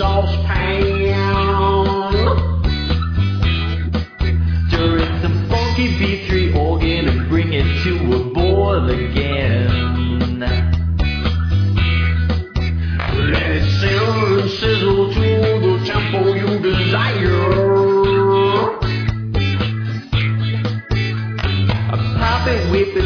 saucepan. Stir in some funky B3 organ and bring it to a boil again. Let it simmer and sizzle to the tempo you desire. Pop it, whip it,